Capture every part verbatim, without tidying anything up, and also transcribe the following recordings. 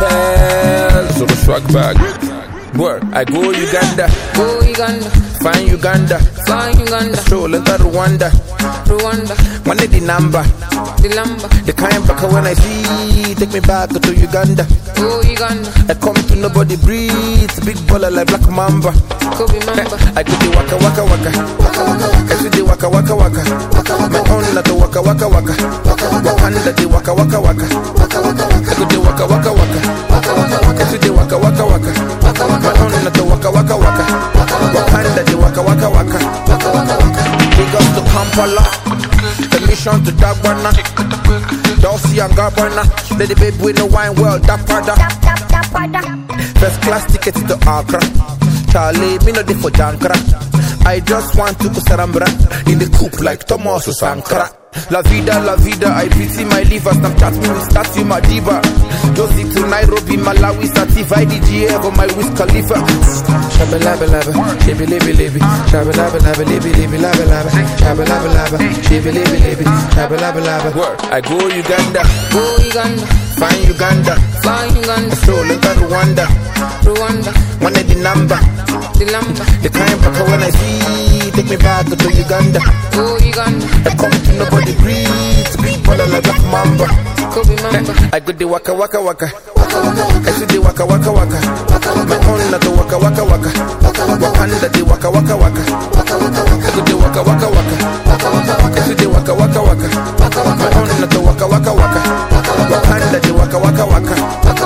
hell. So the swag bag. Word, I go Uganda. Go Uganda. Find Uganda. Find Uganda. Stroll into Rwanda. Rwanda. Money the number. The lumber. The kind back when I see, take me back to Uganda. Go Uganda. I come to nobody breathe. Big baller like Black Mamba. Go be mamba. I do the waka waka waka. I do the waka waka waka. My own not the waka waka waka. Wakanda the waka waka waka. I do the waka waka waka. I do the waka waka waka. My own not the waka waka waka. Wakanda the waka waka waka. Big up to Kampala. The mission to Dagwana. Dolce and Gabbana. Let the baby with no wine world. Dapada. First class tickets to Accra. Charlie, me no dey for Jankra. I just want to go Sarambra in the coupe like Thomas Sankara. La vida, la vida, I pity my liver. Snapchat me with statue, my diva. Josie to Nairobi, Malawi, Sativa, I D G F on my Wiz Khalifa. Shabba labba labba, shibby libby libby. Shabba labba labba, libby libby labba labba. Shabba labba labba, shibby libby libby. Shabba labba labba. Word, I go Uganda. Go Uganda. Find Uganda. Find Uganda. Stroll into Rwanda. Rwanda. One of the number. The lumber. The kind back when I see, take me back to Uganda. Go Uganda. I come to nobody breathe. Big baller like Black Mamba. Go be mamba. I go the waka waka waka. I do the waka waka waka. My own not the waka waka waka. Wakanda the waka waka waka. I do the waka waka waka. I do the waka waka waka. My own not the waka waka waka. Wakanda the waka waka waka.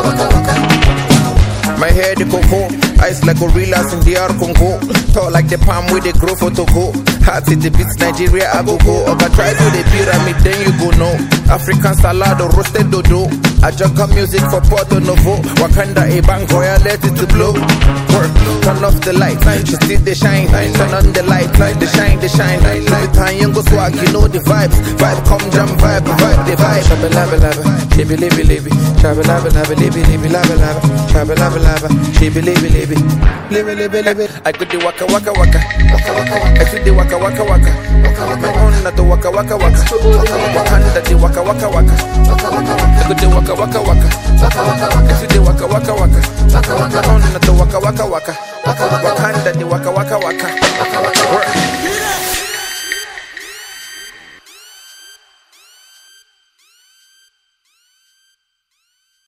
My hair the cocoa, eyes like gorillas in the R Congo. Tall like the palm with the grow for Togo. Heart in the beats, Nigeria, I go go. Oga try to the pyramid, then you go know. African salad or roasted dodo. Ajaka music for Porto Novo. Wakanda a bank, I let it to blow. Work, turn off the light, she still the shine. Turn on the light, the shine, the shine. Light time, young go swag, you know the vibes. Vibe come jam, vibe, vibe, the vibe. Shabba labba labba, shibby libby libby. Shabba labba labba, libby libby labba labba. Shabba labba labba, shibby libby libby. Libby libby libby. I could do waka waka waka. I could do waka waka waka. My own not the waka waka waka. Wakanda the waka waka waka. I could do waka waka waka. I could do waka waka waka. My own not the waka waka waka. Wakanda the waka waka waka.